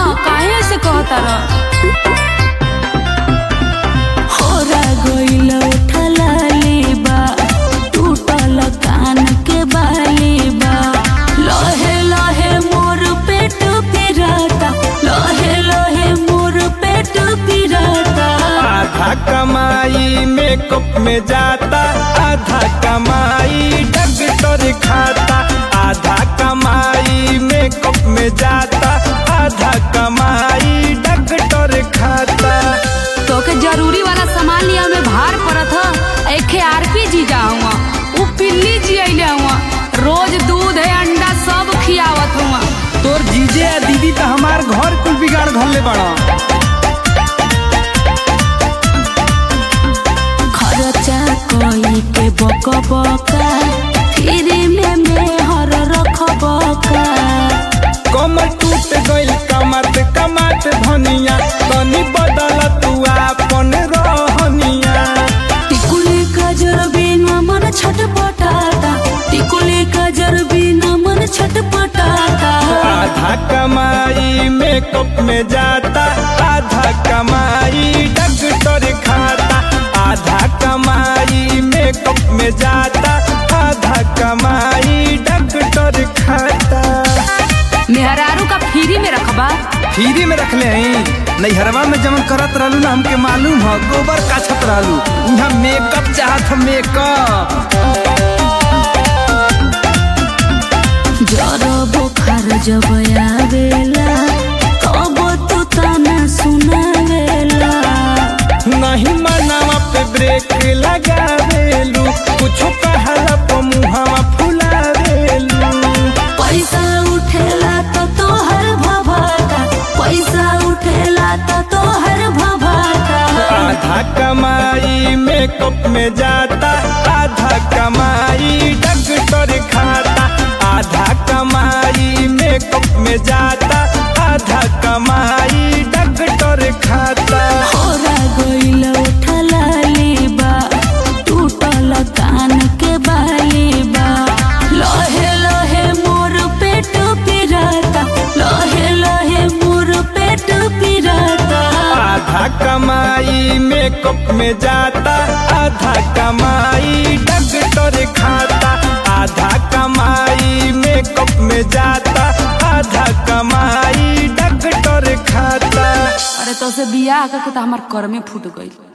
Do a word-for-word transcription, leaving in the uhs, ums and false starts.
काहे से कहता रह होरा गइल उठला लेबा टूटल कान के बालेबा लहे लहे मोर पेट पिराता लहे लहे मोर पेट पिराता। आधा कमाई मेकअप में जाता आधा कमाई डॉक्टर खाता आधा कमाई मेकअप में जाता आधा कमाई डॉक्टर खाता। तो के जरूरी वाला सामान लिया में भार पड़त ह एखे आरपी जी जाऊँगा उ पिल्ली जी अइले हुआ रोज दूध है अंडा सब खियावत हुआ। तोर जीजे या दीदी तो हमार घर कुल बिगाड़ घरले बड़ा। खर्चा कोई के बक बका फिर में मेहर रख बका कमर टूट गइल कमात कमात धनिया तनी बदल तू आपन रहनिया। टिकुली गजर बिना मन छटपटाता टिकुली गजर बिना मन छटपटाता। आधा कमाई मेकअप में जाता आधा कमाई डॉक्टर खाता आधा कमाई मेकअप में जाता आधा कमाई डॉक्टर खाता। मेहरारू का फ्री में रखबा फ्री में रखले हैं नैहरवा में जमन करत रहलू ना हमके मालूम है गोबर काछत रहलू यहाँ मेकअप चाहत मेकअप। जरा बुखार जब आवेला तब तो ताना सुनावेला नहीं मनावा पे ब्रेक लगावेलू कुछो कहला पे मुहावा फुलावेलू। पैसा उठेला तो तोहर भभाता पैसा उठेला तो तोहर भभाता। आधा कमाई मेकअप में जाता आधा कमाई डॉक्टर खाता आधा कमाई मेकअप में जाता आधा कमाई डॉक्टर खाता। होरा गइल उठला लेबा टूटल कान के बालेबा लहे लहे मोर पेट पिराता लहे लहे मोर पेट पिराता। आधा कमाई मेकअप में जाता आधा कमाई डॉक्टर खाता आधा कमाई मेकअप में जाता आधा कमाई डॉक्टर खाता। अरे तो से बियाह करके तो हमार कर में फूट गई।